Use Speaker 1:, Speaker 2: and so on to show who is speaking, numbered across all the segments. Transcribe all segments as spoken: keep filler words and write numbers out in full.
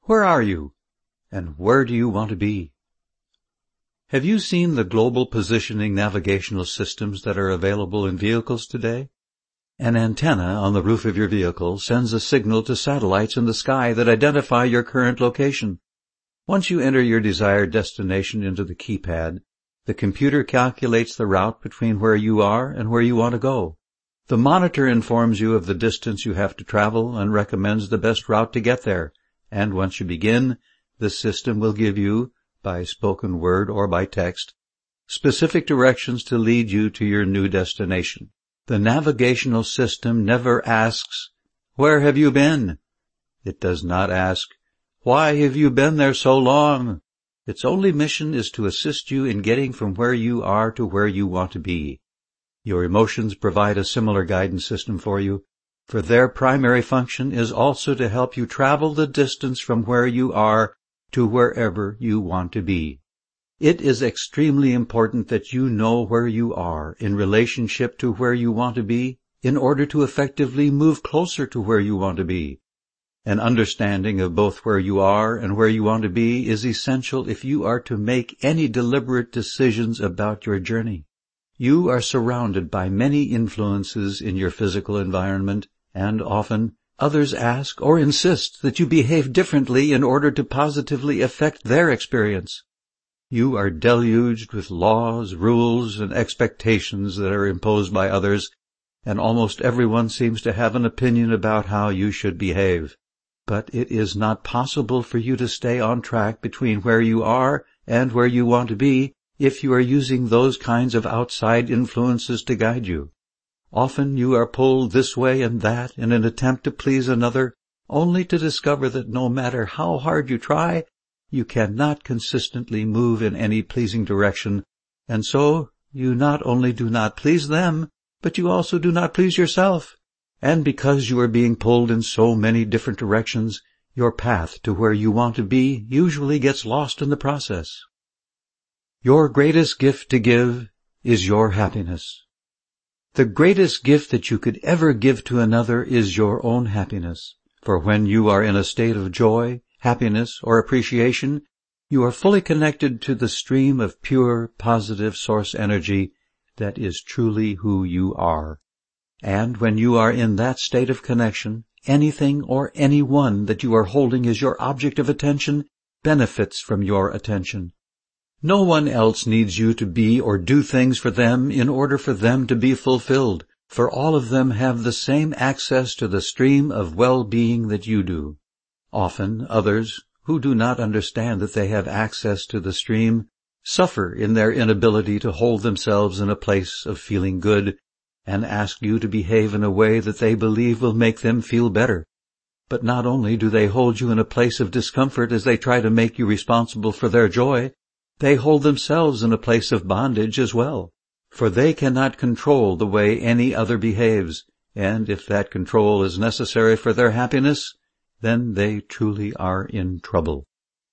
Speaker 1: Where are you, and where do you want to be? Have you seen the global positioning navigational systems that are available in vehicles today? An antenna on the roof of your vehicle sends a signal to satellites in the sky that identify your current location. Once you enter your desired destination into the keypad, the computer calculates the route between where you are and where you want to go. The monitor informs you of the distance you have to travel and recommends the best route to get there. And once you begin, the system will give you, by spoken word or by text, specific directions to lead you to your new destination. The navigational system never asks, "Where have you been?" It does not ask, "Why have you been there so long?" Its only mission is to assist you in getting from where you are to where you want to be. Your emotions provide a similar guidance system for you, for their primary function is also to help you travel the distance from where you are to wherever you want to be. It is extremely important that you know where you are in relationship to where you want to be in order to effectively move closer to where you want to be. An understanding of both where you are and where you want to be is essential if you are to make any deliberate decisions about your journey. You are surrounded by many influences in your physical environment, and often others ask or insist that you behave differently in order to positively affect their experience. You are deluged with laws, rules, and expectations that are imposed by others, and almost everyone seems to have an opinion about how you should behave. But it is not possible for you to stay on track between where you are and where you want to be if you are using those kinds of outside influences to guide you. Often you are pulled this way and that in an attempt to please another, only to discover that no matter how hard you try, you cannot consistently move in any pleasing direction, and so you not only do not please them, but you also do not please yourself. And because you are being pulled in so many different directions, your path to where you want to be usually gets lost in the process. Your greatest gift to give is your happiness. The greatest gift that you could ever give to another is your own happiness, for when you are in a state of joy, happiness, or appreciation, you are fully connected to the stream of pure, positive source energy that is truly who you are. And when you are in that state of connection, anything or anyone that you are holding as your object of attention benefits from your attention. No one else needs you to be or do things for them in order for them to be fulfilled, for all of them have the same access to the stream of well-being that you do. Often others, who do not understand that they have access to the stream, suffer in their inability to hold themselves in a place of feeling good, and ask you to behave in a way that they believe will make them feel better. But not only do they hold you in a place of discomfort as they try to make you responsible for their joy, they hold themselves in a place of bondage as well, for they cannot control the way any other behaves, and if that control is necessary for their happiness, then they truly are in trouble.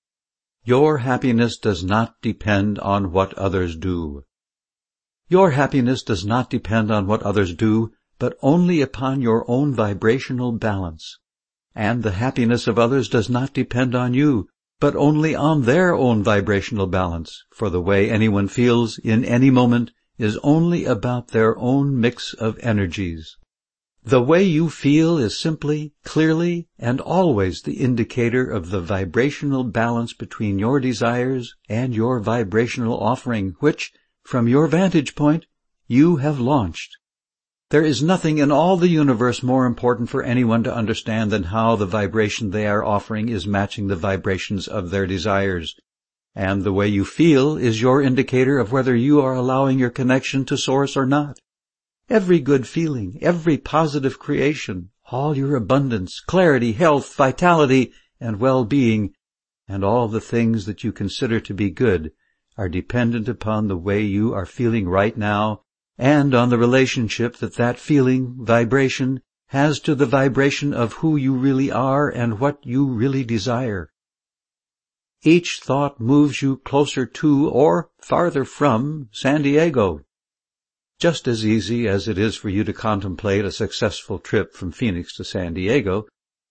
Speaker 1: Your happiness does not depend on what others do. Your happiness does not depend on what others do, but only upon your own vibrational balance. And the happiness of others does not depend on you, but only on their own vibrational balance, for the way anyone feels in any moment is only about their own mix of energies. The way you feel is simply, clearly, and always the indicator of the vibrational balance between your desires and your vibrational offering, which, from your vantage point, you have launched. There is nothing in all the universe more important for anyone to understand than how the vibration they are offering is matching the vibrations of their desires. And the way you feel is your indicator of whether you are allowing your connection to Source or not. Every good feeling, every positive creation, all your abundance, clarity, health, vitality, and well-being, and all the things that you consider to be good, are dependent upon the way you are feeling right now, and on the relationship that that feeling, vibration, has to the vibration of who you really are and what you really desire. Each thought moves you closer to or farther from San Diego. Just as easy as it is for you to contemplate a successful trip from Phoenix to San Diego,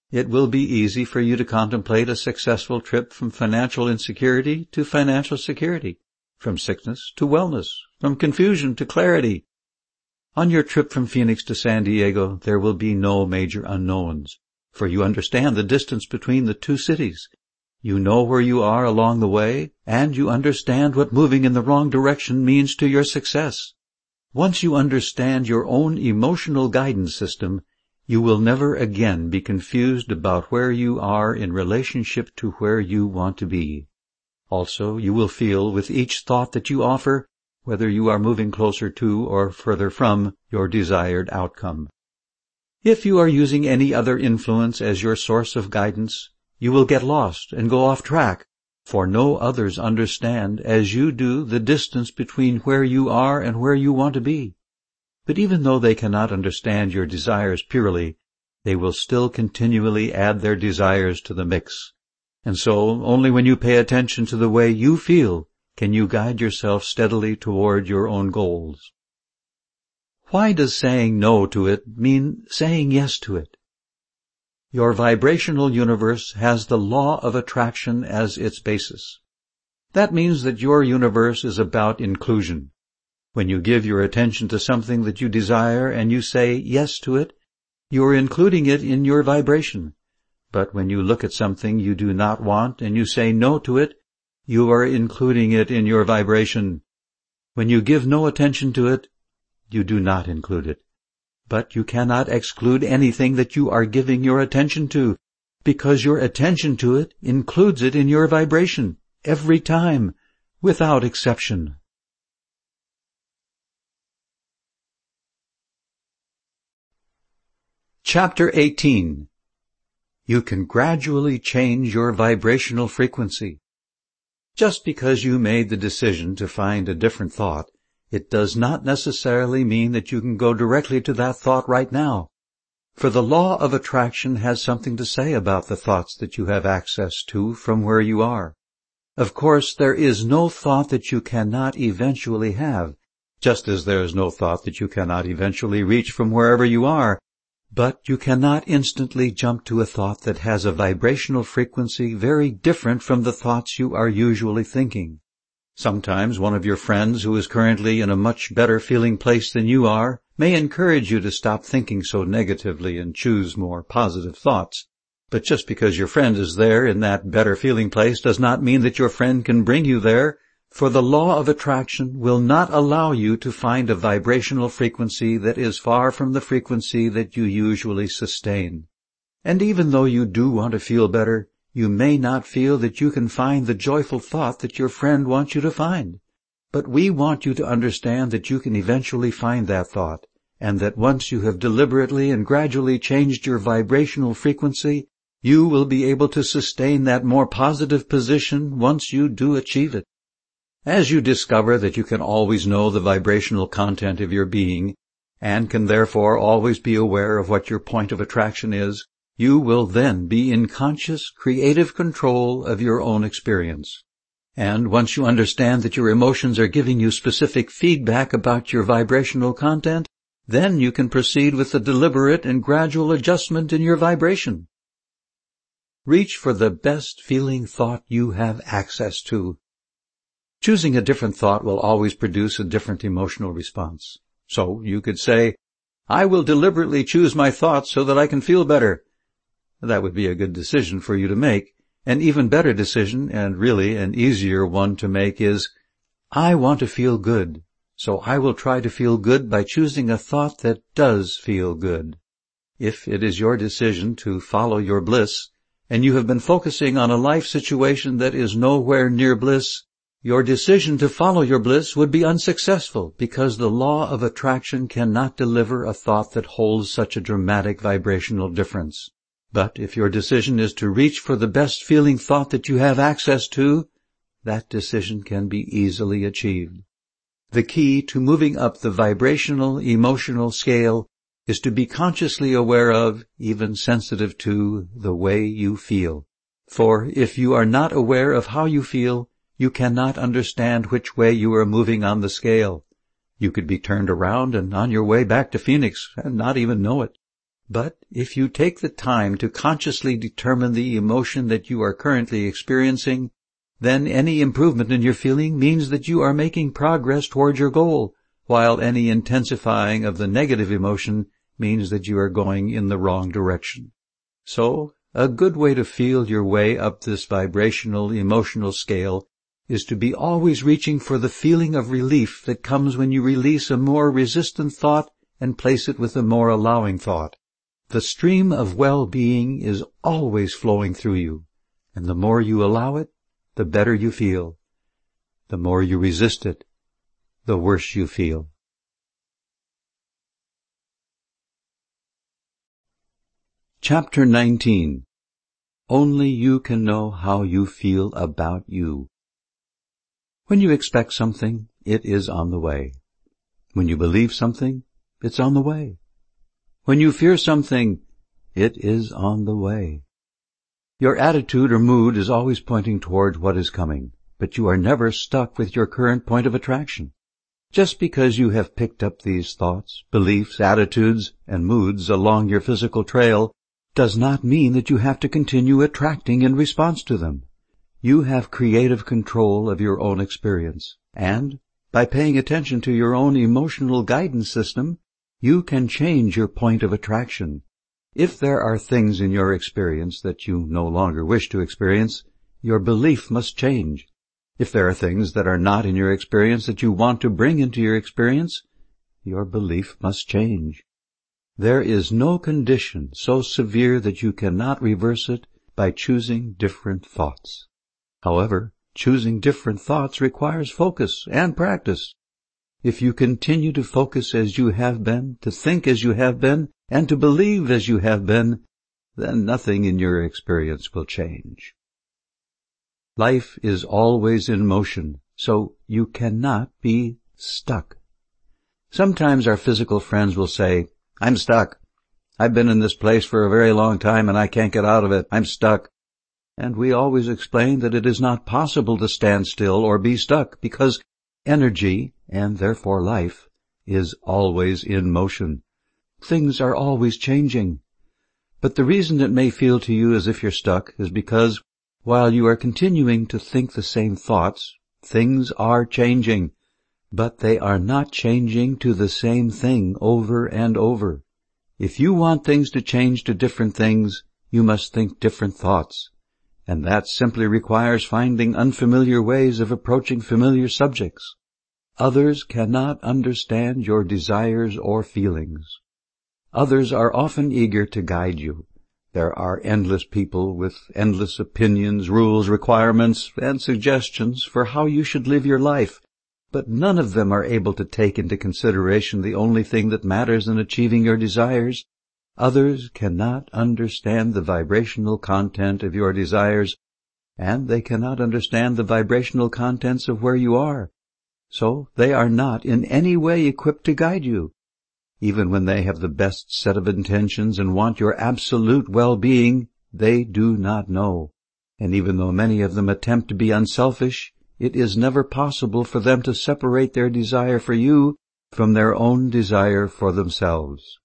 Speaker 1: It will be easy for you to contemplate a successful trip from financial insecurity to financial security, from sickness to wellness, from confusion to clarity. On your trip from Phoenix to San Diego, there will be no major unknowns, for you understand the distance between the two cities. You know where you are along the way, and you understand what moving in the wrong direction means to your success. Once you understand your own emotional guidance system, you will never again be confused about where you are in relationship to where you want to be. Also, you will feel with each thought that you offer whether you are moving closer to or further from your desired outcome. If you are using any other influence as your source of guidance, you will get lost and go off track, for no others understand as you do the distance between where you are and where you want to be. But even though they cannot understand your desires purely, they will still continually add their desires to the mix. And so, only when you pay attention to the way you feel can you guide yourself steadily toward your own goals. Why does saying no to it mean saying yes to it? Your vibrational universe has the law of attraction as its basis. That means that your universe is about inclusion. When you give your attention to something that you desire and you say yes to it, you are including it in your vibration. But when you look at something you do not want and you say no to it, you are including it in your vibration. When you give no attention to it, you do not include it. But you cannot exclude anything that you are giving your attention to, because your attention to it includes it in your vibration, every time, without exception. Chapter eighteen. You can gradually change your vibrational frequency. Just because you made the decision to find a different thought, it does not necessarily mean that you can go directly to that thought right now. For the law of attraction has something to say about the thoughts that you have access to from where you are. Of course, there is no thought that you cannot eventually have, just as there is no thought that you cannot eventually reach from wherever you are. But you cannot instantly jump to a thought that has a vibrational frequency very different from the thoughts you are usually thinking. Sometimes one of your friends who is currently in a much better feeling place than you are may encourage you to stop thinking so negatively and choose more positive thoughts. But just because your friend is there in that better feeling place does not mean that your friend can bring you there, for the law of attraction will not allow you to find a vibrational frequency that is far from the frequency that you usually sustain. And even though you do want to feel better, you may not feel that you can find the joyful thought that your friend wants you to find. But we want you to understand that you can eventually find that thought, and that once you have deliberately and gradually changed your vibrational frequency, you will be able to sustain that more positive position once you do achieve it. As you discover that you can always know the vibrational content of your being, and can therefore always be aware of what your point of attraction is, you will then be in conscious, creative control of your own experience. And once you understand that your emotions are giving you specific feedback about your vibrational content, then you can proceed with the deliberate and gradual adjustment in your vibration. Reach for the best feeling thought you have access to. Choosing a different thought will always produce a different emotional response. So you could say, I will deliberately choose my thoughts so that I can feel better. That would be a good decision for you to make. An even better decision, and really an easier one to make, is, I want to feel good, so I will try to feel good by choosing a thought that does feel good. If it is your decision to follow your bliss, and you have been focusing on a life situation that is nowhere near bliss, your decision to follow your bliss would be unsuccessful, because the law of attraction cannot deliver a thought that holds such a dramatic vibrational difference. But if your decision is to reach for the best feeling thought that you have access to, that decision can be easily achieved. The key to moving up the vibrational, emotional scale is to be consciously aware of, even sensitive to, the way you feel. For if you are not aware of how you feel, you cannot understand which way you are moving on the scale. You could be turned around and on your way back to Phoenix and not even know it. But if you take the time to consciously determine the emotion that you are currently experiencing, then any improvement in your feeling means that you are making progress toward your goal, while any intensifying of the negative emotion means that you are going in the wrong direction. So, a good way to feel your way up this vibrational emotional scale is to be always reaching for the feeling of relief that comes when you release a more resistant thought and place it with a more allowing thought. The stream of well-being is always flowing through you, and the more you allow it, the better you feel. The more you resist it, the worse you feel. Chapter nineteen. Only you can know how you feel about you. When you expect something, it is on the way. When you believe something, it's on the way. When you fear something, it is on the way. Your attitude or mood is always pointing toward what is coming, but you are never stuck with your current point of attraction. Just because you have picked up these thoughts, beliefs, attitudes, and moods along your physical trail does not mean that you have to continue attracting in response to them. You have creative control of your own experience, and by paying attention to your own emotional guidance system, you can change your point of attraction. If there are things in your experience that you no longer wish to experience, your belief must change. If there are things that are not in your experience that you want to bring into your experience, your belief must change. There is no condition so severe that you cannot reverse it by choosing different thoughts. However, choosing different thoughts requires focus and practice. If you continue to focus as you have been, to think as you have been, and to believe as you have been, then nothing in your experience will change. Life is always in motion, so you cannot be stuck. Sometimes our physical friends will say, "I'm stuck. I've been in this place for a very long time and I can't get out of it. I'm stuck." And we always explain that it is not possible to stand still or be stuck because energy, and therefore life, is always in motion. Things are always changing. But the reason it may feel to you as if you're stuck is because, while you are continuing to think the same thoughts, things are changing. But they are not changing to the same thing over and over. If you want things to change to different things, you must think different thoughts. And that simply requires finding unfamiliar ways of approaching familiar subjects. Others cannot understand your desires or feelings. Others are often eager to guide you. There are endless people with endless opinions, rules, requirements, and suggestions for how you should live your life, but none of them are able to take into consideration the only thing that matters in achieving your desires. Others cannot understand the vibrational content of your desires, and they cannot understand the vibrational contents of where you are. So they are not in any way equipped to guide you. Even when they have the best set of intentions and want your absolute well-being, they do not know. And even though many of them attempt to be unselfish, it is never possible for them to separate their desire for you from their own desire for themselves.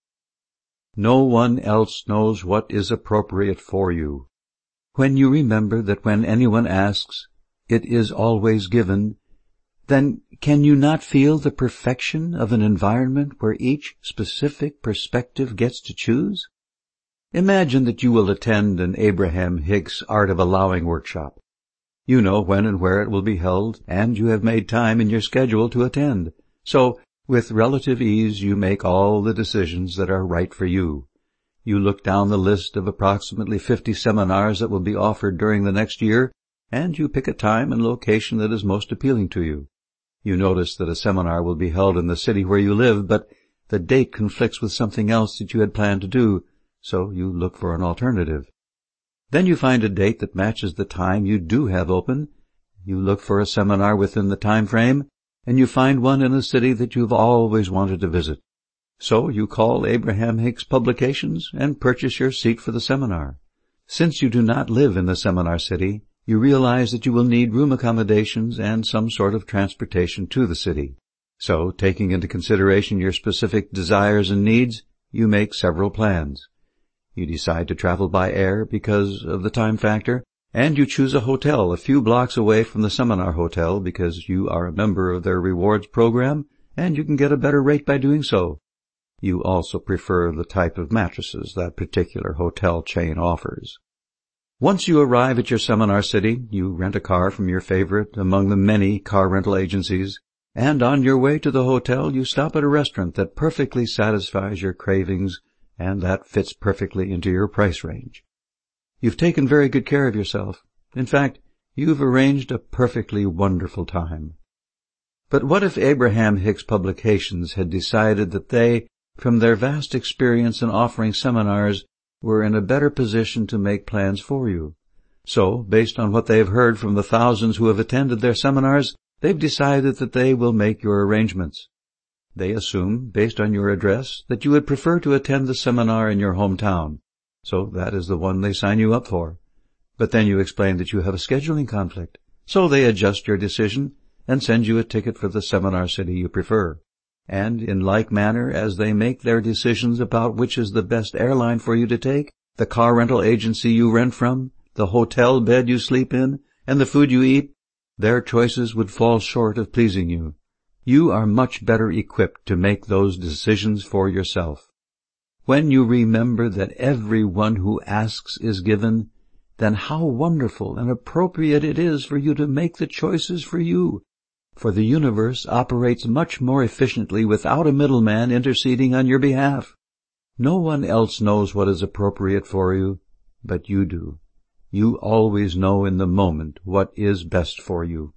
Speaker 1: No one else knows what is appropriate for you. When you remember that when anyone asks, it is always given, then can you not feel the perfection of an environment where each specific perspective gets to choose? Imagine that you will attend an Abraham Hicks Art of Allowing workshop. You know when and where it will be held, and you have made time in your schedule to attend. So, with relative ease, you make all the decisions that are right for you. You look down the list of approximately fifty seminars that will be offered during the next year, and you pick a time and location that is most appealing to you. You notice that a seminar will be held in the city where you live, but the date conflicts with something else that you had planned to do, so you look for an alternative. Then you find a date that matches the time you do have open. You look for a seminar within the time frame, and you find one in a city that you've always wanted to visit. So you call Abraham Hicks Publications and purchase your seat for the seminar. Since you do not live in the seminar city, you realize that you will need room accommodations and some sort of transportation to the city. So, taking into consideration your specific desires and needs, you make several plans. You decide to travel by air because of the time factor, and you choose a hotel a few blocks away from the seminar hotel because you are a member of their rewards program and you can get a better rate by doing so. You also prefer the type of mattresses that particular hotel chain offers. Once you arrive at your seminar city, you rent a car from your favorite among the many car rental agencies, and on your way to the hotel you stop at a restaurant that perfectly satisfies your cravings and that fits perfectly into your price range. You've taken very good care of yourself. In fact, you've arranged a perfectly wonderful time. But what if Abraham Hicks Publications had decided that they, from their vast experience in offering seminars, were in a better position to make plans for you? So, based on what they have heard from the thousands who have attended their seminars, they've decided that they will make your arrangements. They assume, based on your address, that you would prefer to attend the seminar in your hometown. So that is the one they sign you up for. But then you explain that you have a scheduling conflict. So they adjust your decision and send you a ticket for the seminar city you prefer. And in like manner as they make their decisions about which is the best airline for you to take, the car rental agency you rent from, the hotel bed you sleep in, and the food you eat, their choices would fall short of pleasing you. You are much better equipped to make those decisions for yourself. When you remember that every one who asks is given, then how wonderful and appropriate it is for you to make the choices for you. For the universe operates much more efficiently without a middleman interceding on your behalf. No one else knows what is appropriate for you, but you do. You always know in the moment what is best for you.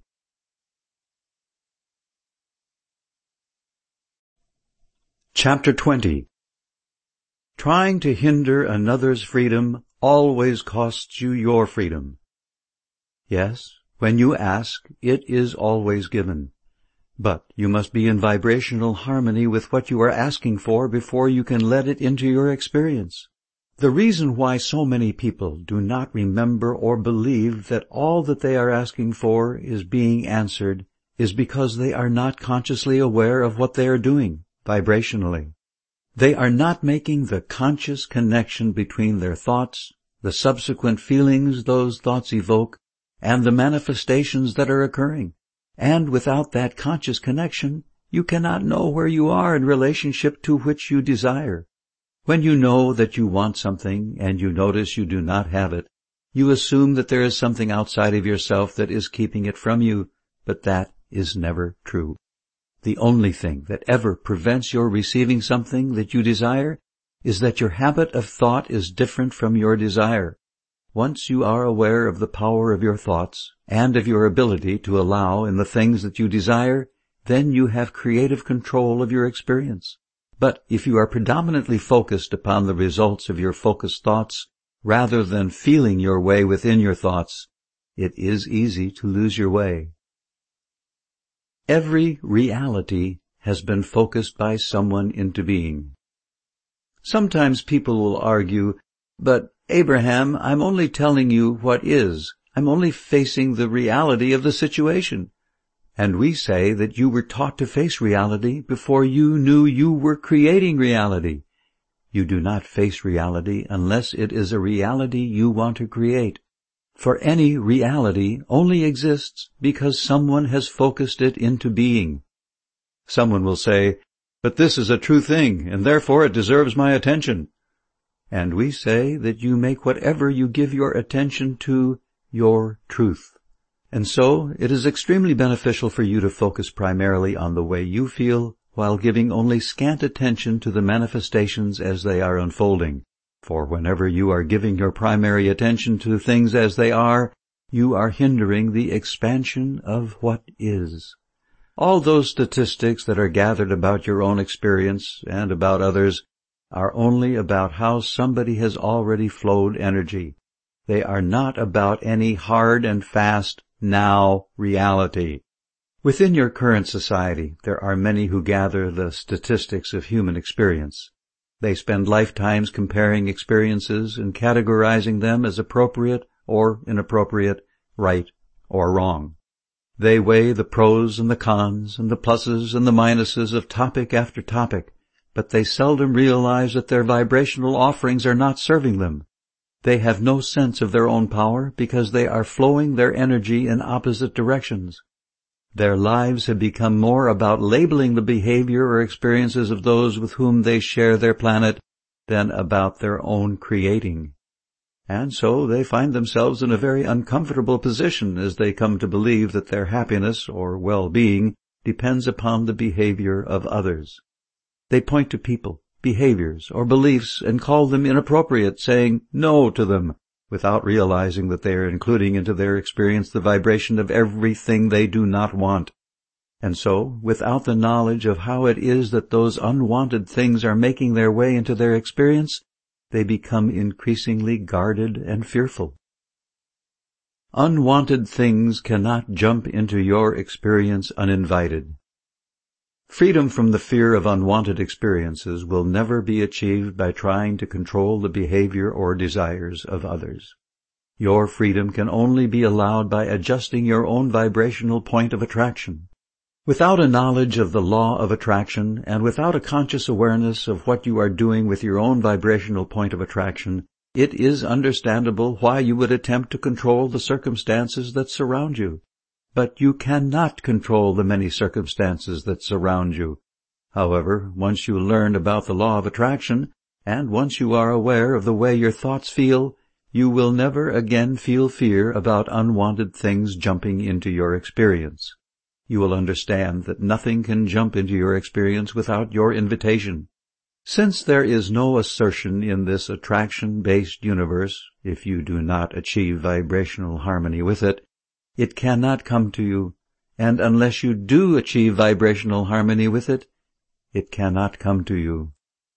Speaker 1: Chapter twenty. Trying to hinder another's freedom always costs you your freedom. Yes, when you ask, it is always given. But you must be in vibrational harmony with what you are asking for before you can let it into your experience. The reason why so many people do not remember or believe that all that they are asking for is being answered is because they are not consciously aware of what they are doing vibrationally. They are not making the conscious connection between their thoughts, the subsequent feelings those thoughts evoke, and the manifestations that are occurring. And without that conscious connection, you cannot know where you are in relationship to which you desire. When you know that you want something and you notice you do not have it, you assume that there is something outside of yourself that is keeping it from you, but that is never true. The only thing that ever prevents your receiving something that you desire is that your habit of thought is different from your desire. Once you are aware of the power of your thoughts and of your ability to allow in the things that you desire, then you have creative control of your experience. But if you are predominantly focused upon the results of your focused thoughts rather than feeling your way within your thoughts, it is easy to lose your way. Every reality has been focused by someone into being. Sometimes people will argue, but Abraham, I'm only telling you what is. I'm only facing the reality of the situation. And we say that you were taught to face reality before you knew you were creating reality. You do not face reality unless it is a reality you want to create. For any reality only exists because someone has focused it into being. Someone will say, but this is a true thing, and therefore it deserves my attention. And we say that you make whatever you give your attention to your truth. And so it is extremely beneficial for you to focus primarily on the way you feel, while giving only scant attention to the manifestations as they are unfolding. For whenever you are giving your primary attention to things as they are, you are hindering the expansion of what is. All those statistics that are gathered about your own experience and about others are only about how somebody has already flowed energy. They are not about any hard and fast now reality. Within your current society, there are many who gather the statistics of human experience. They spend lifetimes comparing experiences and categorizing them as appropriate or inappropriate, right or wrong. They weigh the pros and the cons and the pluses and the minuses of topic after topic, but they seldom realize that their vibrational offerings are not serving them. They have no sense of their own power because they are flowing their energy in opposite directions. Their lives have become more about labeling the behavior or experiences of those with whom they share their planet than about their own creating. And so they find themselves in a very uncomfortable position as they come to believe that their happiness or well-being depends upon the behavior of others. They point to people, behaviors, or beliefs and call them inappropriate, saying no to them, without realizing that they are including into their experience the vibration of everything they do not want. And so, without the knowledge of how it is that those unwanted things are making their way into their experience, they become increasingly guarded and fearful. Unwanted things cannot jump into your experience uninvited. Freedom from the fear of unwanted experiences will never be achieved by trying to control the behavior or desires of others. Your freedom can only be allowed by adjusting your own vibrational point of attraction. Without a knowledge of the law of attraction and without a conscious awareness of what you are doing with your own vibrational point of attraction, it is understandable why you would attempt to control the circumstances that surround you. But you cannot control the many circumstances that surround you. However, once you learn about the law of attraction, and once you are aware of the way your thoughts feel, you will never again feel fear about unwanted things jumping into your experience. You will understand that nothing can jump into your experience without your invitation. Since there is no assertion in this attraction-based universe, if you do not achieve vibrational harmony with it, it cannot come to you, and unless you do achieve vibrational harmony with it, it cannot come to you.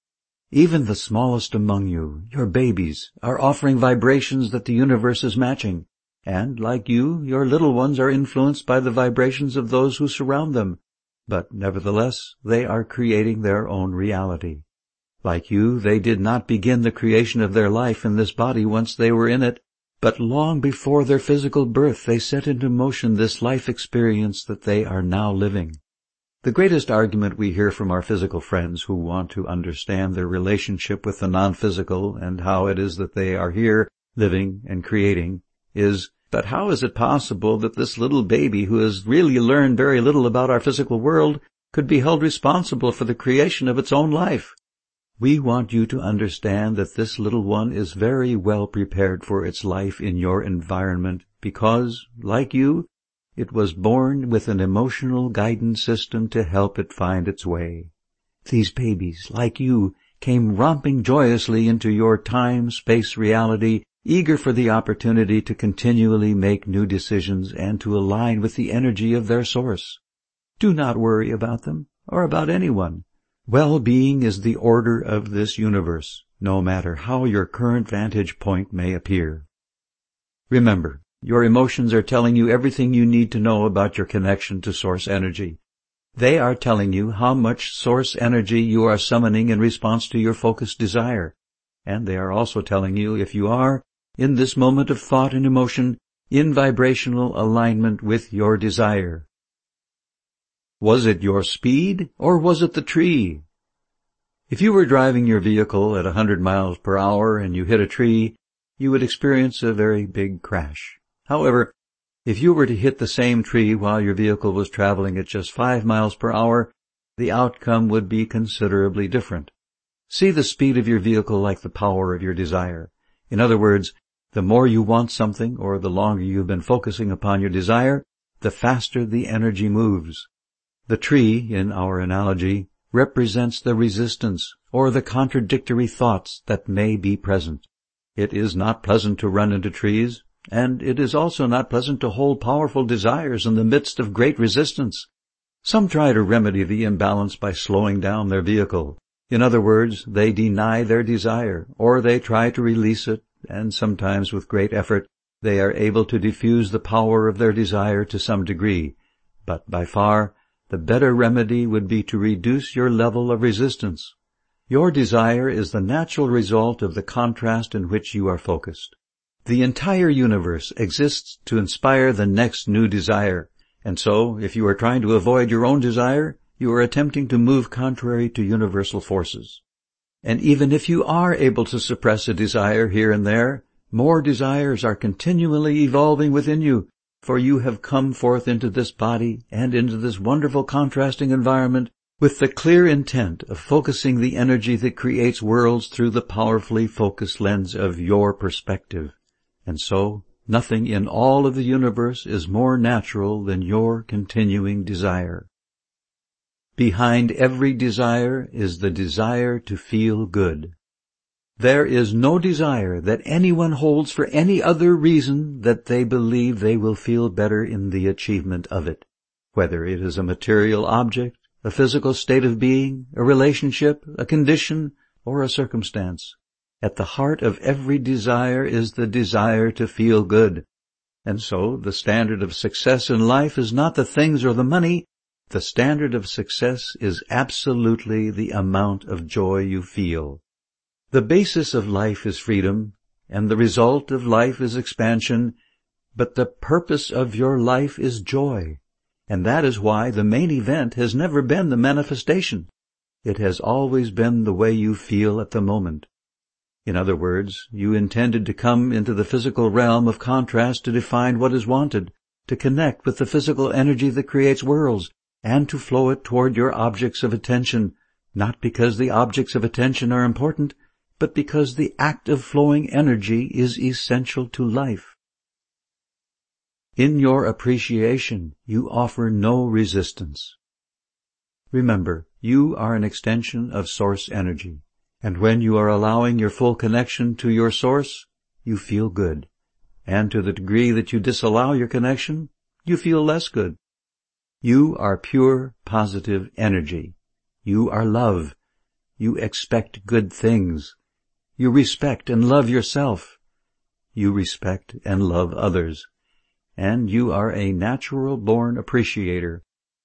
Speaker 1: Even the smallest among you, your babies, are offering vibrations that the universe is matching, and, like you, your little ones are influenced by the vibrations of those who surround them, but nevertheless they are creating their own reality. Like you, they did not begin the creation of their life in this body once they were in it, but long before their physical birth they set into motion this life experience that they are now living. The greatest argument we hear from our physical friends who want to understand their relationship with the non-physical and how it is that they are here living and creating is, but how is it possible that this little baby who has really learned very little about our physical world could be held responsible for the creation of its own life? We want you to understand that this little one is very well prepared for its life in your environment because, like you, it was born with an emotional guidance system to help it find its way. These babies, like you, came romping joyously into your time-space reality, eager for the opportunity to continually make new decisions and to align with the energy of their source. Do not worry about them or about anyone. Well-being is the order of this universe, no matter how your current vantage point may appear. Remember, your emotions are telling you everything you need to know about your connection to source energy. They are telling you how much source energy you are summoning in response to your focused desire, and they are also telling you if you are, in this moment of thought and emotion, in vibrational alignment with your desire. Was it your speed, or was it the tree? If you were driving your vehicle at a hundred miles per hour and you hit a tree, you would experience a very big crash. However, if you were to hit the same tree while your vehicle was traveling at just five miles per hour, the outcome would be considerably different. See the speed of your vehicle like the power of your desire. In other words, the more you want something, or the longer you've been focusing upon your desire, the faster the energy moves. The tree, in our analogy, represents the resistance or the contradictory thoughts that may be present. It is not pleasant to run into trees, and it is also not pleasant to hold powerful desires in the midst of great resistance. Some try to remedy the imbalance by slowing down their vehicle. In other words, they deny their desire, or they try to release it, and sometimes with great effort they are able to diffuse the power of their desire to some degree. But by far, the better remedy would be to reduce your level of resistance. Your desire is the natural result of the contrast in which you are focused. The entire universe exists to inspire the next new desire, and so, if you are trying to avoid your own desire, you are attempting to move contrary to universal forces. And even if you are able to suppress a desire here and there, more desires are continually evolving within you, for you have come forth into this body and into this wonderful contrasting environment with the clear intent of focusing the energy that creates worlds through the powerfully focused lens of your perspective. And so, nothing in all of the universe is more natural than your continuing desire. Behind every desire is the desire to feel good. There is no desire that anyone holds for any other reason that they believe they will feel better in the achievement of it, whether it is a material object, a physical state of being, a relationship, a condition, or a circumstance. At the heart of every desire is the desire to feel good. And so the standard of success in life is not the things or the money. The standard of success is absolutely the amount of joy you feel. The basis of life is freedom, and the result of life is expansion, but the purpose of your life is joy. And that is why the main event has never been the manifestation. It has always been the way you feel at the moment. In other words, you intended to come into the physical realm of contrast to define what is wanted, to connect with the physical energy that creates worlds, and to flow it toward your objects of attention, not because the objects of attention are important, but because the act of flowing energy is essential to life. In your appreciation, you offer no resistance. Remember, you are an extension of source energy, and when you are allowing your full connection to your source, you feel good, and to the degree that you disallow your connection, you feel less good. You are pure, positive energy. You are love. You expect good things. You respect and love yourself. You respect and love others. And you are a natural-born appreciator.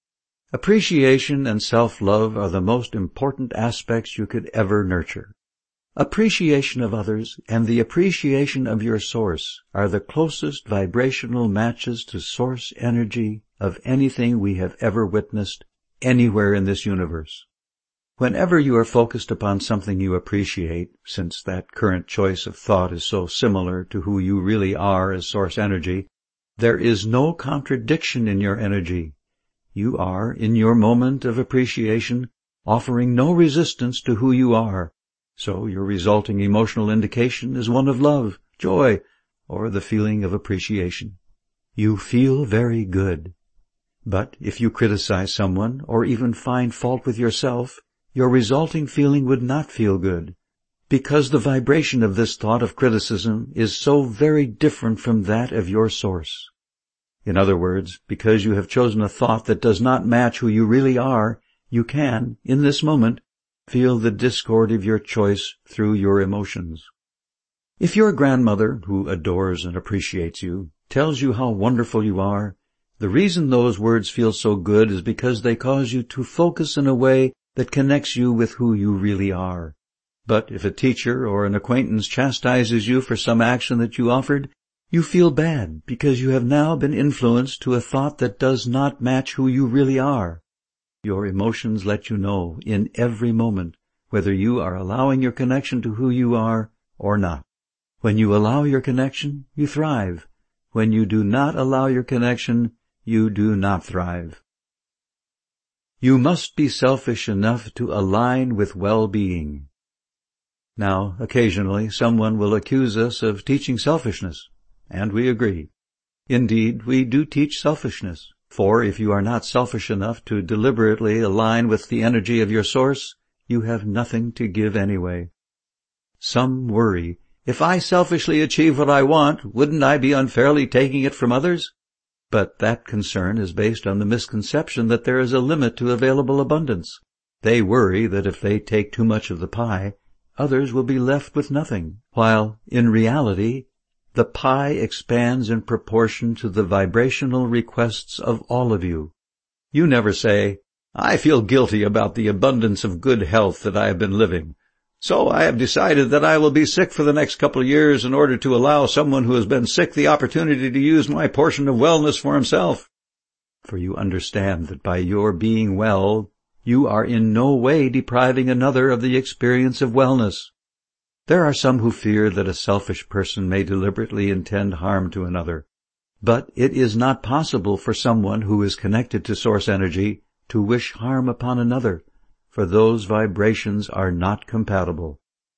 Speaker 1: Appreciation and self-love are the most important aspects you could ever nurture. Appreciation of others and the appreciation of your source are the closest vibrational matches to source energy of anything we have ever witnessed anywhere in this universe. Whenever you are focused upon something you appreciate, since that current choice of thought is so similar to who you really are as source energy, there is no contradiction in your energy. You are, in your moment of appreciation, offering no resistance to who you are. So your resulting emotional indication is one of love, joy, or the feeling of appreciation. You feel very good. But if you criticize someone, or even find fault with yourself, your resulting feeling would not feel good, because the vibration of this thought of criticism is so very different from that of your source. In other words, because you have chosen a thought that does not match who you really are, you can, in this moment, feel the discord of your choice through your emotions. If your grandmother, who adores and appreciates you, tells you how wonderful you are, the reason those words feel so good is because they cause you to focus in a way that connects you with who you really are. But if a teacher or an acquaintance chastises you for some action that you offered, you feel bad because you have now been influenced to a thought that does not match who you really are. Your emotions let you know in every moment whether you are allowing your connection to who you are or not. When you allow your connection, you thrive. When you do not allow your connection, you do not thrive. You must be selfish enough to align with well-being. Now, occasionally someone will accuse us of teaching selfishness, and we agree. Indeed, we do teach selfishness, for if you are not selfish enough to deliberately align with the energy of your source, you have nothing to give anyway. Some worry, if I selfishly achieve what I want, wouldn't I be unfairly taking it from others? But that concern is based on the misconception that there is a limit to available abundance. They worry that if they take too much of the pie, others will be left with nothing, while, in reality, the pie expands in proportion to the vibrational requests of all of you. You never say, I feel guilty about the abundance of good health that I have been living, so I have decided that I will be sick for the next couple of years in order to allow someone who has been sick the opportunity to use my portion of wellness for himself. For you understand that by your being well, you are in no way depriving another of the experience of wellness. There are some who fear that a selfish person may deliberately intend harm to another, but it is not possible for someone who is connected to source energy to wish harm upon another, for those vibrations are not compatible.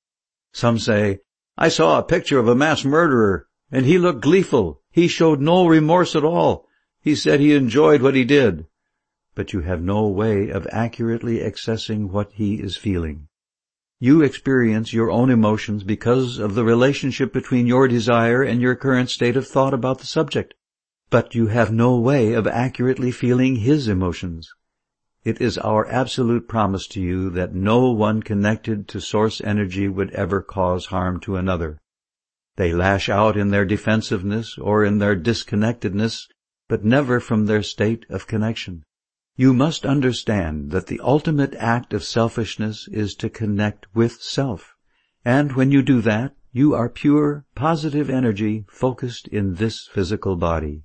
Speaker 1: Some say, "I saw a picture of a mass murderer, and he looked gleeful. He showed no remorse at all. He said he enjoyed what he did." But you have no way of accurately accessing what he is feeling. You experience your own emotions because of the relationship between your desire and your current state of thought about the subject, but you have no way of accurately feeling his emotions. It is our absolute promise to you that no one connected to source energy would ever cause harm to another. They lash out in their defensiveness or in their disconnectedness, but never from their state of connection. You must understand that the ultimate act of selfishness is to connect with self, and when you do that, you are pure, positive energy focused in this physical body.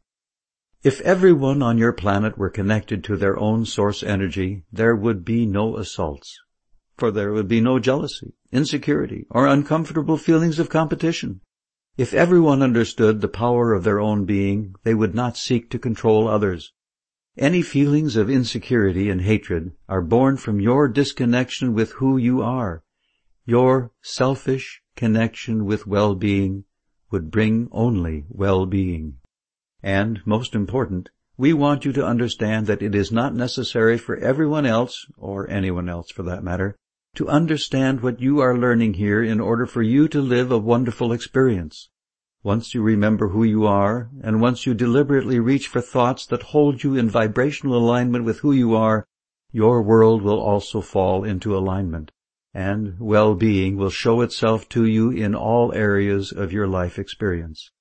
Speaker 1: If everyone on your planet were connected to their own source energy, there would be no assaults, for there would be no jealousy, insecurity, or uncomfortable feelings of competition. If everyone understood the power of their own being, they would not seek to control others. Any feelings of insecurity and hatred are born from your disconnection with who you are. Your selfish connection with well-being would bring only well-being. And, most important, we want you to understand that it is not necessary for everyone else, or anyone else for that matter, to understand what you are learning here in order for you to live a wonderful experience. Once you remember who you are, and once you deliberately reach for thoughts that hold you in vibrational alignment with who you are, your world will also fall into alignment, and well-being will show itself to you in all areas of your life experience.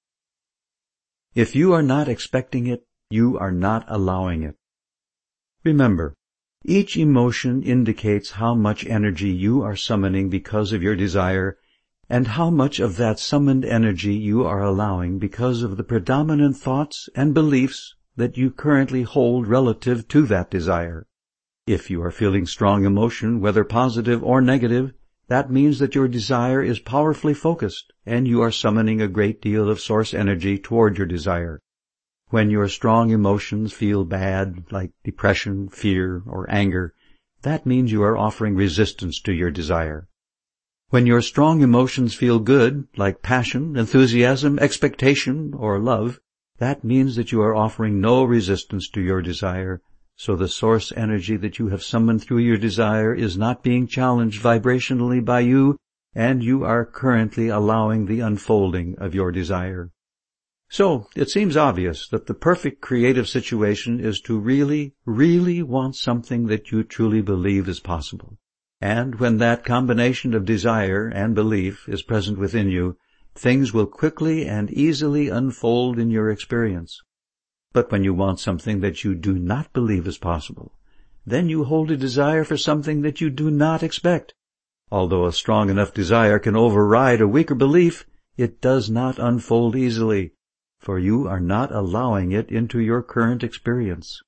Speaker 1: If you are not expecting it, you are not allowing it. Remember, each emotion indicates how much energy you are summoning because of your desire, and how much of that summoned energy you are allowing because of the predominant thoughts and beliefs that you currently hold relative to that desire. If you are feeling strong emotion, whether positive or negative, that means that your desire is powerfully focused, and you are summoning a great deal of source energy toward your desire. When your strong emotions feel bad, like depression, fear, or anger, that means you are offering resistance to your desire. When your strong emotions feel good, like passion, enthusiasm, expectation, or love, that means that you are offering no resistance to your desire, so the source energy that you have summoned through your desire is not being challenged vibrationally by you, and you are currently allowing the unfolding of your desire. So, it seems obvious that the perfect creative situation is to really, really want something that you truly believe is possible. And when that combination of desire and belief is present within you, things will quickly and easily unfold in your experience. But when you want something that you do not believe is possible, then you hold a desire for something that you do not expect. Although a strong enough desire can override a weaker belief, it does not unfold easily, for you are not allowing it into your current experience.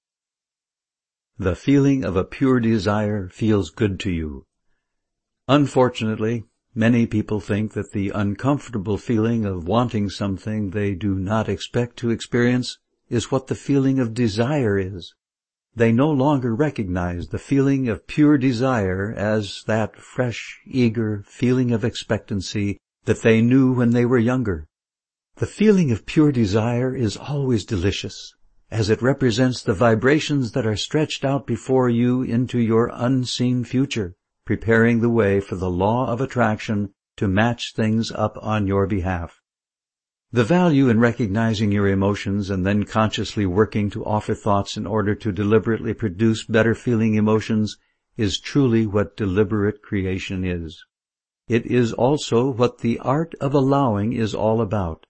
Speaker 1: The feeling of a pure desire feels good to you. Unfortunately, many people think that the uncomfortable feeling of wanting something they do not expect to experience is what the feeling of desire is. They no longer recognize the feeling of pure desire as that fresh, eager feeling of expectancy that they knew when they were younger. The feeling of pure desire is always delicious, as it represents the vibrations that are stretched out before you into your unseen future, preparing the way for the law of attraction to match things up on your behalf. The value in recognizing your emotions and then consciously working to offer thoughts in order to deliberately produce better feeling emotions is truly what deliberate creation is. It is also what the art of allowing is all about.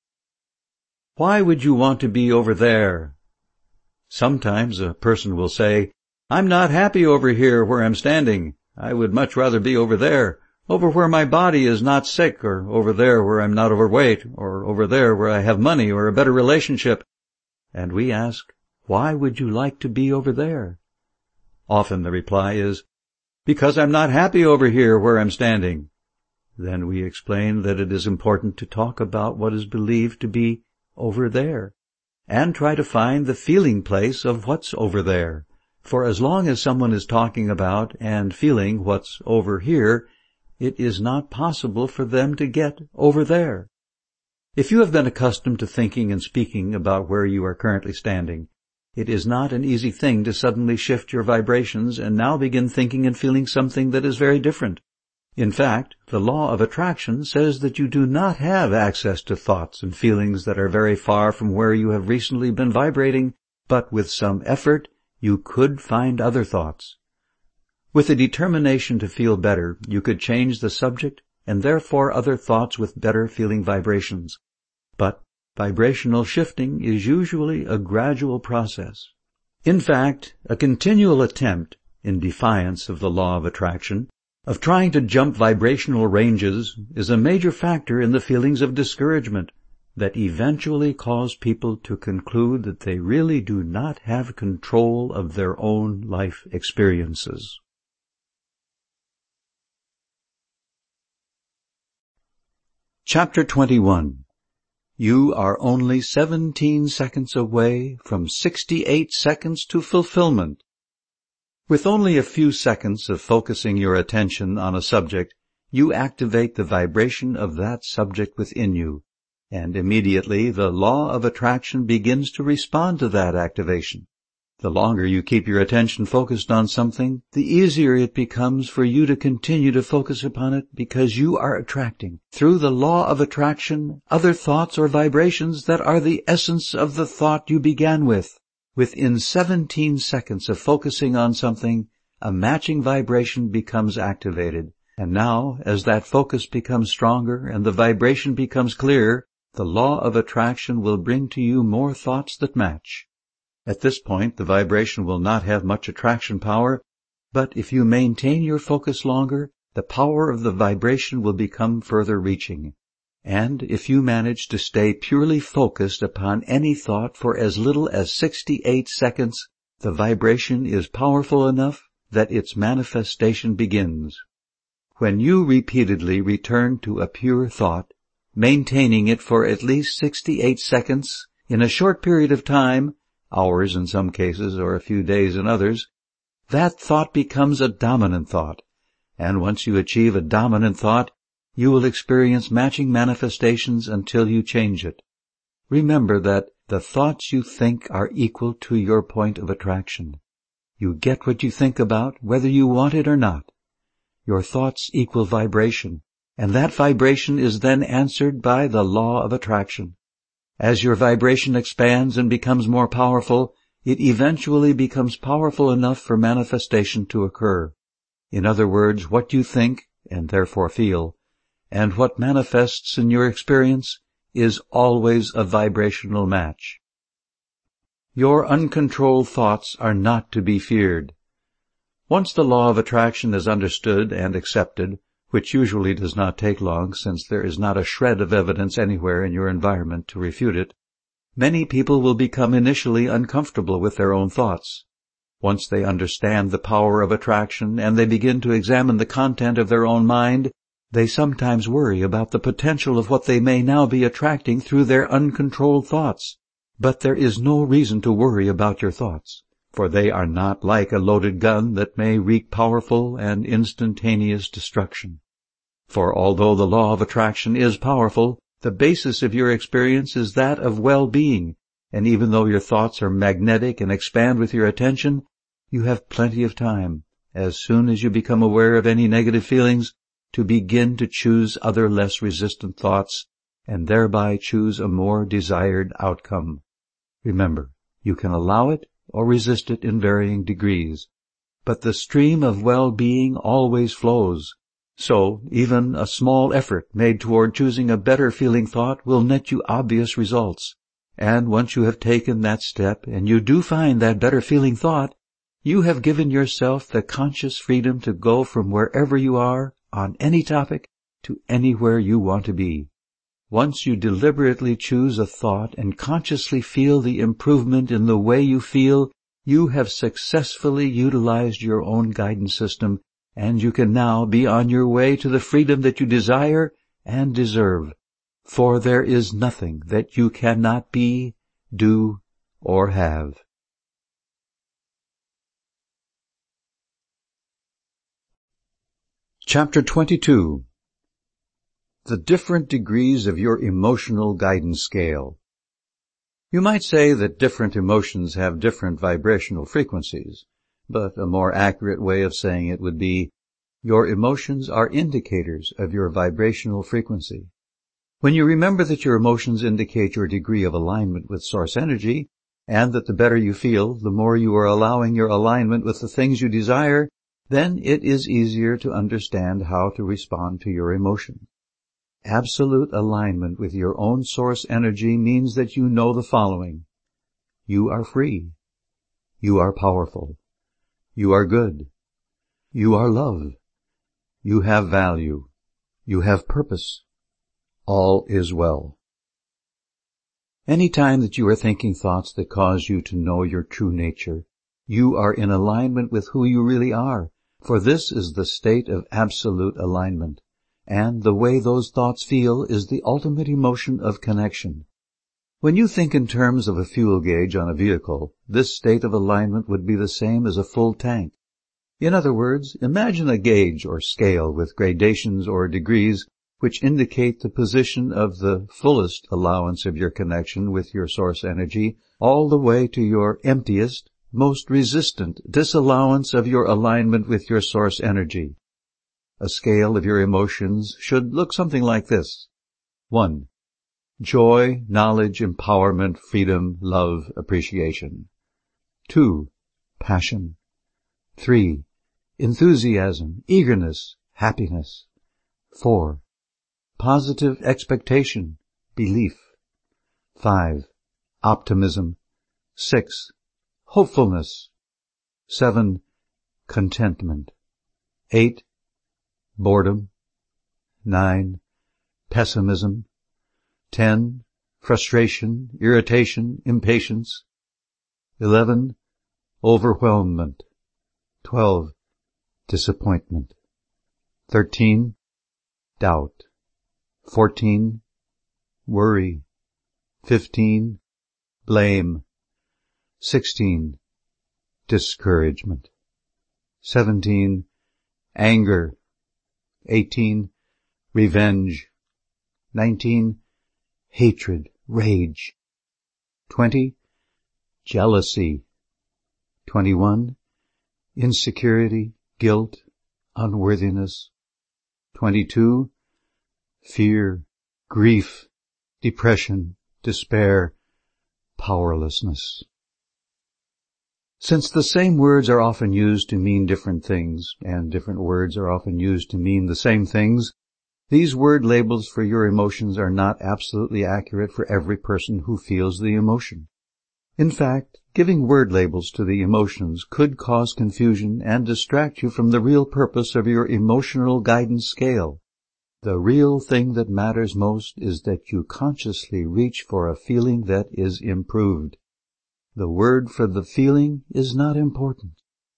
Speaker 1: Why would you want to be over there? Sometimes a person will say, I'm not happy over here where I'm standing. I would much rather be over there, over where my body is not sick, or over there where I'm not overweight, or over there where I have money or a better relationship. And we ask, why would you like to be over there? Often the reply is, "Because I'm not happy over here where I'm standing." Then we explain that it is important to talk about what is believed to be over there, and try to find the feeling place of what's over there. For as long as someone is talking about and feeling what's over here, it is not possible for them to get over there. If you have been accustomed to thinking and speaking about where you are currently standing, it is not an easy thing to suddenly shift your vibrations and now begin thinking and feeling something that is very different. In fact, the law of attraction says that you do not have access to thoughts and feelings that are very far from where you have recently been vibrating, but with some effort, you could find other thoughts. With a determination to feel better, you could change the subject and therefore other thoughts with better feeling vibrations. But vibrational shifting is usually a gradual process. In fact, a continual attempt, in defiance of the law of attraction, of trying to jump vibrational ranges is a major factor in the feelings of discouragement that eventually cause people to conclude that they really do not have control of their own life experiences. Chapter twenty-one. You are only seventeen seconds away from sixty-eight seconds to fulfillment. With only a few seconds of focusing your attention on a subject, you activate the vibration of that subject within you, and immediately the law of attraction begins to respond to that activation. The longer you keep your attention focused on something, the easier it becomes for you to continue to focus upon it because you are attracting, through the law of attraction, other thoughts or vibrations that are the essence of the thought you began with. Within seventeen seconds of focusing on something, a matching vibration becomes activated. And now, as that focus becomes stronger and the vibration becomes clearer, the law of attraction will bring to you more thoughts that match. At this point, the vibration will not have much attraction power, but if you maintain your focus longer, the power of the vibration will become further reaching. And if you manage to stay purely focused upon any thought for as little as sixty-eight seconds, the vibration is powerful enough that its manifestation begins. When you repeatedly return to a pure thought, maintaining it for at least sixty-eight seconds, in a short period of time, hours in some cases or a few days in others, that thought becomes a dominant thought. And once you achieve a dominant thought, you will experience matching manifestations until you change it. Remember that the thoughts you think are equal to your point of attraction. You get what you think about, whether you want it or not. Your thoughts equal vibration, and that vibration is then answered by the law of attraction. As your vibration expands and becomes more powerful, it eventually becomes powerful enough for manifestation to occur. In other words, what you think, and therefore feel, and what manifests in your experience is always a vibrational match. Your uncontrolled thoughts are not to be feared. Once the law of attraction is understood and accepted, which usually does not take long since there is not a shred of evidence anywhere in your environment to refute it, many people will become initially uncomfortable with their own thoughts. Once they understand the power of attraction and they begin to examine the content of their own mind, they sometimes worry about the potential of what they may now be attracting through their uncontrolled thoughts. But there is no reason to worry about your thoughts, for they are not like a loaded gun that may wreak powerful and instantaneous destruction. For although the law of attraction is powerful, the basis of your experience is that of well-being, and even though your thoughts are magnetic and expand with your attention, you have plenty of time, as soon as you become aware of any negative feelings, to begin to choose other less resistant thoughts, and thereby choose a more desired outcome. Remember, you can allow it or resist it in varying degrees, but the stream of well-being always flows. So, even a small effort made toward choosing a better feeling thought will net you obvious results. And once you have taken that step and you do find that better feeling thought, you have given yourself the conscious freedom to go from wherever you are on any topic to anywhere you want to be. Once you deliberately choose a thought and consciously feel the improvement in the way you feel, You have successfully utilized your own guidance system, and you can now be on your way to the freedom that you desire and deserve. For there is nothing that you cannot be, do, or have. Chapter twenty-two. The different degrees of your emotional guidance scale. You might say that different emotions have different vibrational frequencies, but a more accurate way of saying it would be, your emotions are indicators of your vibrational frequency. When you remember that your emotions indicate your degree of alignment with source energy, and that the better you feel, the more you are allowing your alignment with the things you desire, then it is easier to understand how to respond to your emotion. Absolute alignment with your own source energy means that you know the following. You are free. You are powerful. You are good. You are love. You have value. You have purpose. All is well. Any time that you are thinking thoughts that cause you to know your true nature, you are in alignment with who you really are, for this is the state of absolute alignment, and the way those thoughts feel is the ultimate emotion of connection. When you think in terms of a fuel gauge on a vehicle, this state of alignment would be the same as a full tank. In other words, imagine a gauge or scale with gradations or degrees which indicate the position of the fullest allowance of your connection with your source energy, all the way to your emptiest, most resistant disallowance of your alignment with your source energy. A scale of your emotions should look something like this. One. Joy, knowledge, empowerment, freedom, love, appreciation. Two. Passion. Three. Enthusiasm, eagerness, happiness. Four. Positive expectation, belief. Five. Optimism. Six. Hopefulness. Seven. Contentment. Eight. Boredom. Nine. Pessimism. Ten. Frustration, irritation, impatience. Eleven. Overwhelmment. Twelve. Disappointment. Thirteen. Doubt. Fourteen. Worry. Fifteen. Blame. Sixteen. Discouragement. Seventeen. Anger. Eighteen. Revenge. Nineteen. Hatred, rage. Twenty. Jealousy. Twenty-one. Insecurity, guilt, unworthiness. Twenty-two. Fear, grief, depression, despair, powerlessness. Since the same words are often used to mean different things, and different words are often used to mean the same things, these word labels for your emotions are not absolutely accurate for every person who feels the emotion. In fact, giving word labels to the emotions could cause confusion and distract you from the real purpose of your emotional guidance scale. The real thing that matters most is that you consciously reach for a feeling that is improved. The word for the feeling is not important.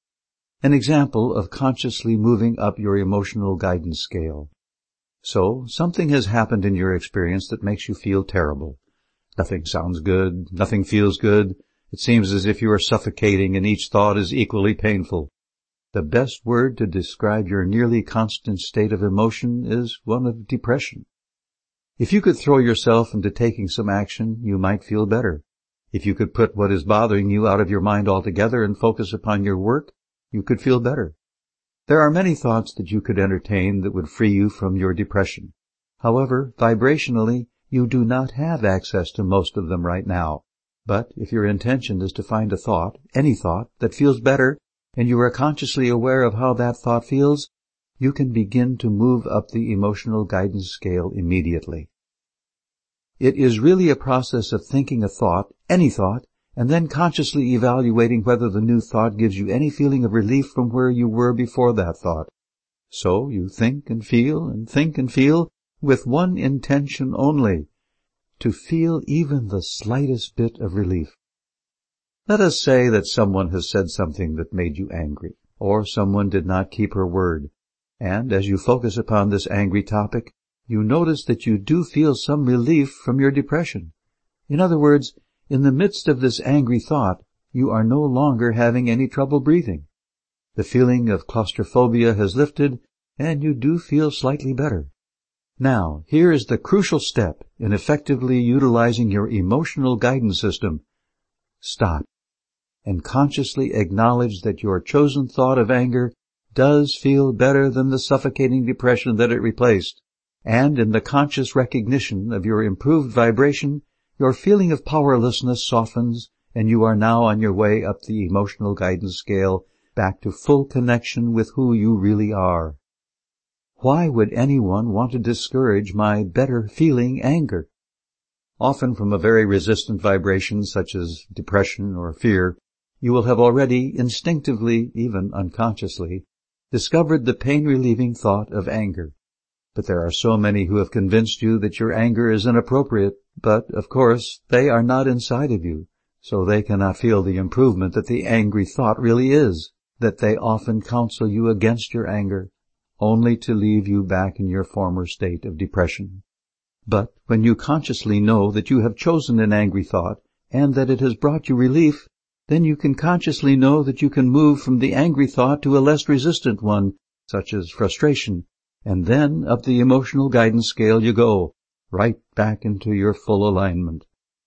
Speaker 1: An example of consciously moving up your emotional guidance scale. So, something has happened in your experience that makes you feel terrible. Nothing sounds good, nothing feels good. It seems as if you are suffocating and each thought is equally painful. The best word to describe your nearly constant state of emotion is one of depression. If you could throw yourself into taking some action, you might feel better. If you could put what is bothering you out of your mind altogether and focus upon your work, you could feel better. There are many thoughts that you could entertain that would free you from your depression. However, vibrationally, you do not have access to most of them right now. But if your intention is to find a thought, any thought, that feels better, and you are consciously aware of how that thought feels, you can begin to move up the emotional guidance scale immediately. It is really a process of thinking a thought, any thought, and then consciously evaluating whether the new thought gives you any feeling of relief from where you were before that thought. So you think and feel and think and feel with one intention only, to feel even the slightest bit of relief. Let us say that someone has said something that made you angry, or someone did not keep her word, and as you focus upon this angry topic, you notice that you do feel some relief from your depression. In other words, in the midst of this angry thought, you are no longer having any trouble breathing. The feeling of claustrophobia has lifted, and you do feel slightly better. Now, here is the crucial step in effectively utilizing your emotional guidance system. Stop and consciously acknowledge that your chosen thought of anger does feel better than the suffocating depression that it replaced. And in the conscious recognition of your improved vibration, your feeling of powerlessness softens, and you are now on your way up the emotional guidance scale back to full connection with who you really are. Why would anyone want to discourage my better feeling anger? Often from a very resistant vibration such as depression or fear, you will have already instinctively, even unconsciously, discovered the pain-relieving thought of anger. But there are so many who have convinced you that your anger is inappropriate, but, of course, they are not inside of you, so they cannot feel the improvement that the angry thought really is, that they often counsel you against your anger, only to leave you back in your former state of depression. But when you consciously know that you have chosen an angry thought, and that it has brought you relief, then you can consciously know that you can move from the angry thought to a less resistant one, such as frustration, and then up the emotional guidance scale you go, right back into your full alignment.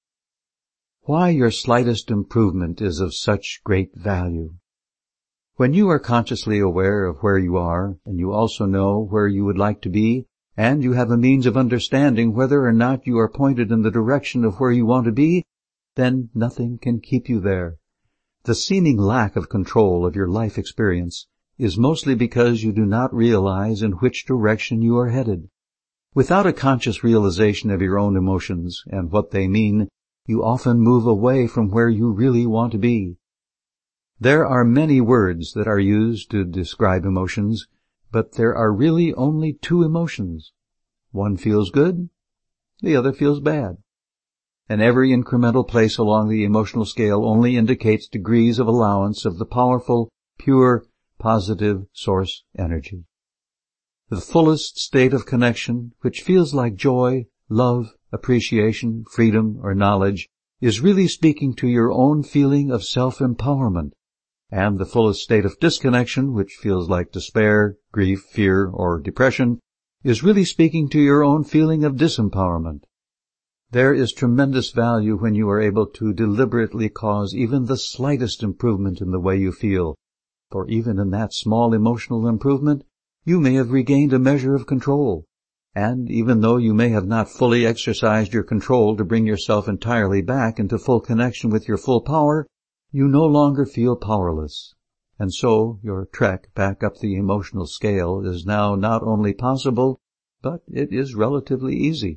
Speaker 1: Why your slightest improvement is of such great value. When you are consciously aware of where you are, and you also know where you would like to be, and you have a means of understanding whether or not you are pointed in the direction of where you want to be, then nothing can keep you there. The seeming lack of control of your life experience is mostly because you do not realize in which direction you are headed. Without a conscious realization of your own emotions and what they mean, you often move away from where you really want to be. There are many words that are used to describe emotions, but there are really only two emotions. One feels good, the other feels bad. And every incremental place along the emotional scale only indicates degrees of allowance of the powerful, pure, positive source energy. The fullest state of connection, which feels like joy, love, appreciation, freedom, or knowledge, is really speaking to your own feeling of self-empowerment. And the fullest state of disconnection, which feels like despair, grief, fear, or depression, is really speaking to your own feeling of disempowerment. There is tremendous value when you are able to deliberately cause even the slightest improvement in the way you feel, for even in that small emotional improvement, you may have regained a measure of control. And even though you may have not fully exercised your control to bring yourself entirely back into full connection with your full power, you no longer feel powerless. And so your trek back up the emotional scale is now not only possible, but it is relatively easy.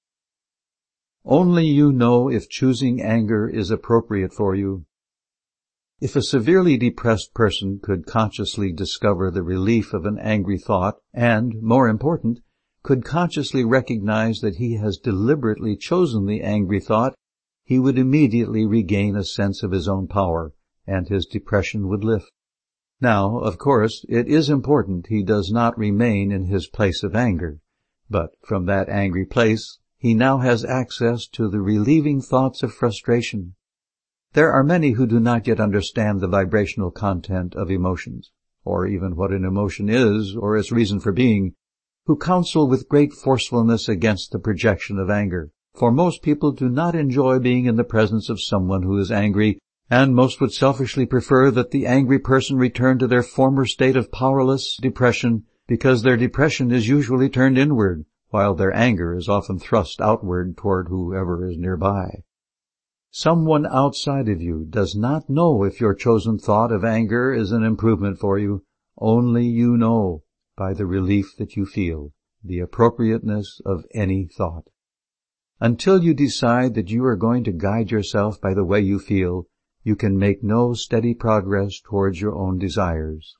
Speaker 1: Only you know if choosing anger is appropriate for you. If a severely depressed person could consciously discover the relief of an angry thought and, more important, could consciously recognize that he has deliberately chosen the angry thought, he would immediately regain a sense of his own power, and his depression would lift. Now, of course, it is important he does not remain in his place of anger, but from that angry place he now has access to the relieving thoughts of frustration. There are many who do not yet understand the vibrational content of emotions, or even what an emotion is or its reason for being, who counsel with great forcefulness against the projection of anger. For most people do not enjoy being in the presence of someone who is angry, and most would selfishly prefer that the angry person return to their former state of powerless depression, because their depression is usually turned inward, while their anger is often thrust outward toward whoever is nearby. Someone outside of you does not know if your chosen thought of anger is an improvement for you. Only you know, by the relief that you feel, the appropriateness of any thought. Until you decide that you are going to guide yourself by the way you feel, you can make no steady progress towards your own desires.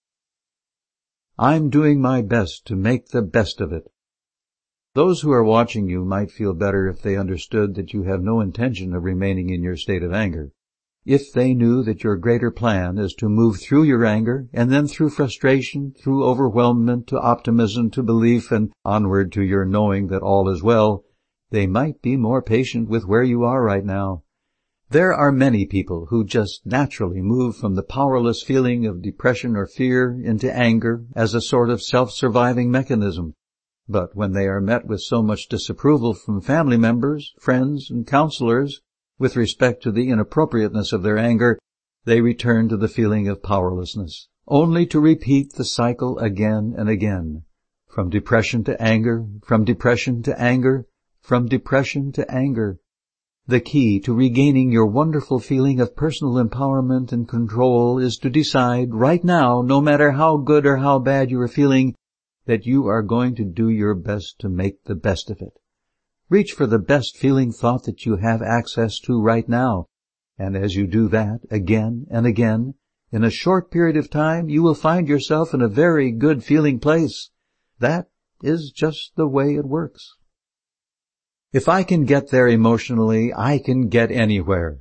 Speaker 1: I'm doing my best to make the best of it. Those who are watching you might feel better if they understood that you have no intention of remaining in your state of anger. if they knew that your greater plan is to move through your anger, and then through frustration, through overwhelmment, to optimism, to belief, and onward to your knowing that all is well, they might be more patient with where you are right now. There are many people who just naturally move from the powerless feeling of depression or fear into anger as a sort of self-surviving mechanism. But when they are met with so much disapproval from family members, friends, and counselors with respect to the inappropriateness of their anger, they return to the feeling of powerlessness, only to repeat the cycle again and again. From depression to anger, from depression to anger, from depression to anger. The key to regaining your wonderful feeling of personal empowerment and control is to decide right now, no matter how good or how bad you are feeling, that you are going to do your best to make the best of it. Reach for the best feeling thought that you have access to right now, and as you do that again and again, in a short period of time you will find yourself in a very good feeling place. That is just the way it works. If I can get there emotionally, I can get anywhere.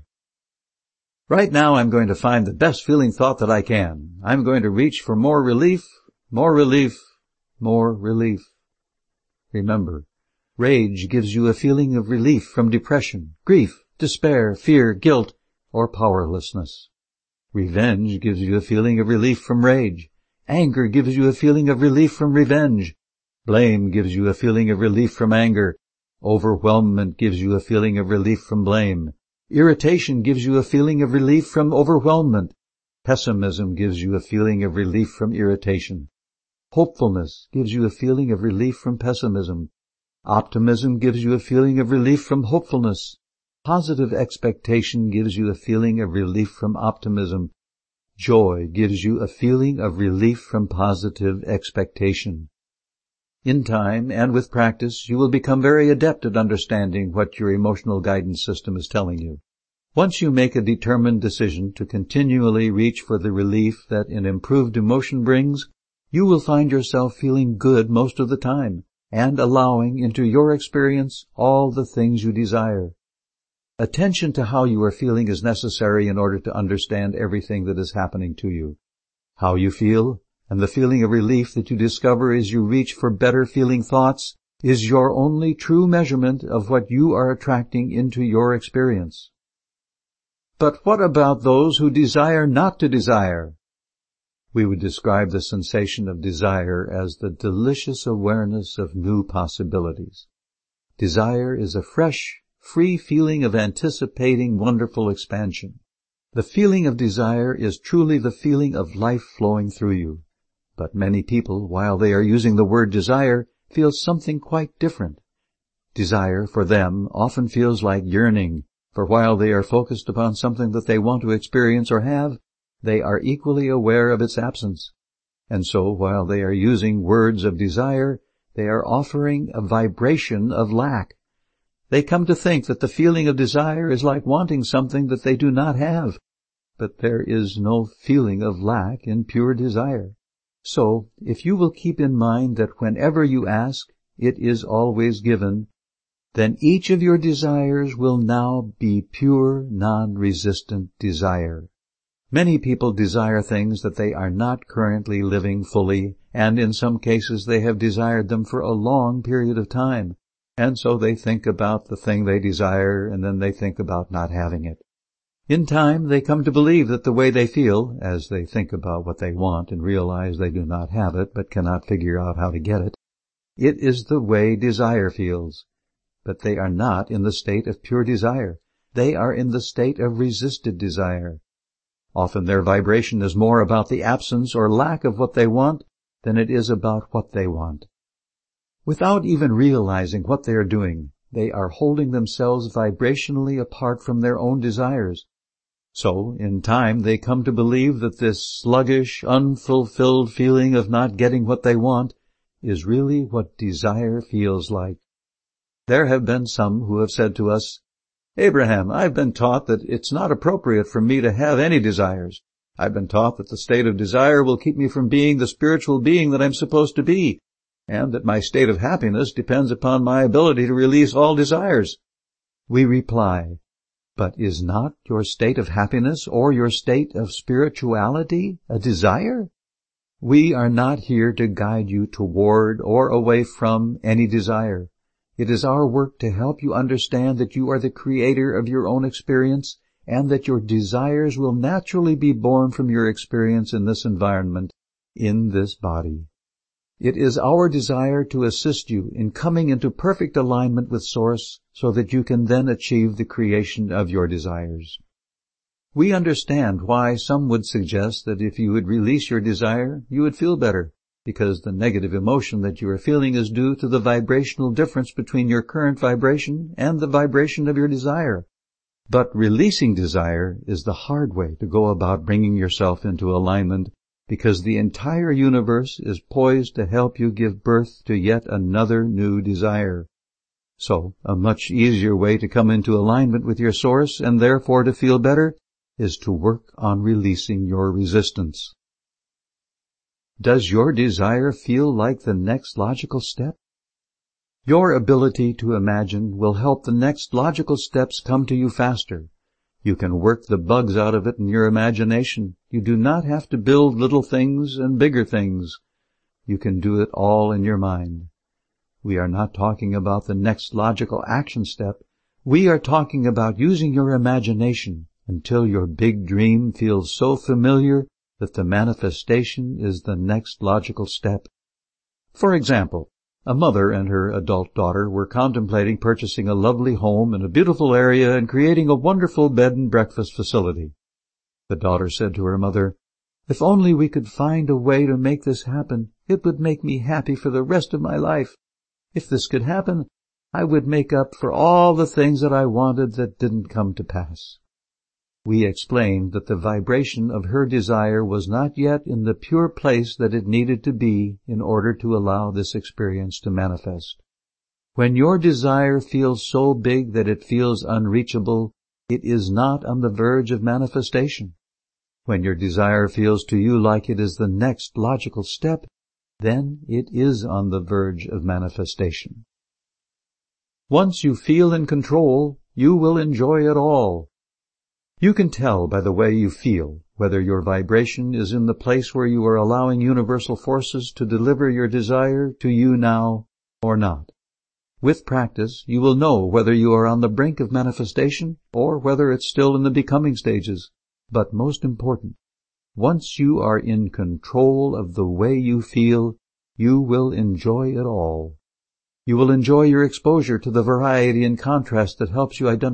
Speaker 1: Right now I'm going to find the best feeling thought that I can. I'm going to reach for more relief, more relief, more relief. Remember, rage gives you a feeling of relief from depression, grief, despair, fear, guilt, or powerlessness. Revenge gives you a feeling of relief from rage. Anger gives you a feeling of relief from revenge. Blame gives you a feeling of relief from anger. Overwhelmment gives you a feeling of relief from blame. Irritation gives you a feeling of relief from overwhelmment. Pessimism gives you a feeling of relief from irritation. Hopefulness gives you a feeling of relief from pessimism. Optimism gives you a feeling of relief from hopefulness. Positive expectation gives you a feeling of relief from optimism. Joy gives you a feeling of relief from positive expectation. In time and with practice, you will become very adept at understanding what your emotional guidance system is telling you. Once you make a determined decision to continually reach for the relief that an improved emotion brings, you will find yourself feeling good most of the time and allowing into your experience all the things you desire. Attention to how you are feeling is necessary in order to understand everything that is happening to you. How you feel, and the feeling of relief that you discover as you reach for better feeling thoughts, is your only true measurement of what you are attracting into your experience. But what about those who desire not to desire? We would describe the sensation of desire as the delicious awareness of new possibilities. Desire is a fresh, free feeling of anticipating wonderful expansion. The feeling of desire is truly the feeling of life flowing through you. But many people, while they are using the word desire, feel something quite different. Desire, for them, often feels like yearning, for while they are focused upon something that they want to experience or have, they are equally aware of its absence. And so, while they are using words of desire, they are offering a vibration of lack. They come to think that the feeling of desire is like wanting something that they do not have. But there is no feeling of lack in pure desire. So, if you will keep in mind that whenever you ask, it is always given, then each of your desires will now be pure, non-resistant desire. Many people desire things that they are not currently living fully, and in some cases they have desired them for a long period of time, and so they think about the thing they desire, and then they think about not having it. In time, they come to believe that the way they feel, as they think about what they want and realize they do not have it but cannot figure out how to get it, it is the way desire feels. But they are not in the state of pure desire. They are in the state of resisted desire. Often their vibration is more about the absence or lack of what they want than it is about what they want. Without even realizing what they are doing, they are holding themselves vibrationally apart from their own desires. So, in time, they come to believe that this sluggish, unfulfilled feeling of not getting what they want is really what desire feels like. There have been some who have said to us, "Abraham, I've been taught that it's not appropriate for me to have any desires. I've been taught that the state of desire will keep me from being the spiritual being that I'm supposed to be, and that my state of happiness depends upon my ability to release all desires." We reply, But is not your state of happiness or your state of spirituality a desire? We are not here to guide you toward or away from any desire. It is our work to help you understand that you are the creator of your own experience and that your desires will naturally be born from your experience in this environment, in this body. It is our desire to assist you in coming into perfect alignment with Source so that you can then achieve the creation of your desires. We understand why some would suggest that if you would release your desire, you would feel better, because the negative emotion that you are feeling is due to the vibrational difference between your current vibration and the vibration of your desire. But releasing desire is the hard way to go about bringing yourself into alignment, because the entire universe is poised to help you give birth to yet another new desire. So, a much easier way to come into alignment with your Source and therefore to feel better is to work on releasing your resistance. Does your desire feel like the next logical step? Your ability to imagine will help the next logical steps come to you faster. You can work the bugs out of it in your imagination. You do not have to build little things and bigger things. You can do it all in your mind. We are not talking about the next logical action step. We are talking about using your imagination until your big dream feels so familiar that the manifestation is the next logical step. For example, a mother and her adult daughter were contemplating purchasing a lovely home in a beautiful area and creating a wonderful bed and breakfast facility. The daughter said to her mother, "If only we could find a way to make this happen, it would make me happy for the rest of my life. If this could happen, I would make up for all the things that I wanted that didn't come to pass." We explained that the vibration of her desire was not yet in the pure place that it needed to be in order to allow this experience to manifest. When your desire feels so big that it feels unreachable, it is not on the verge of manifestation. When your desire feels to you like it is the next logical step, then it is on the verge of manifestation. Once you feel in control, you will enjoy it all. You can tell by the way you feel whether your vibration is in the place where you are allowing universal forces to deliver your desire to you now or not. With practice, you will know whether you are on the brink of manifestation or whether it's still in the becoming stages. But most important, once you are in control of the way you feel, you will enjoy it all. You will enjoy your exposure to the variety and contrast that helps you identify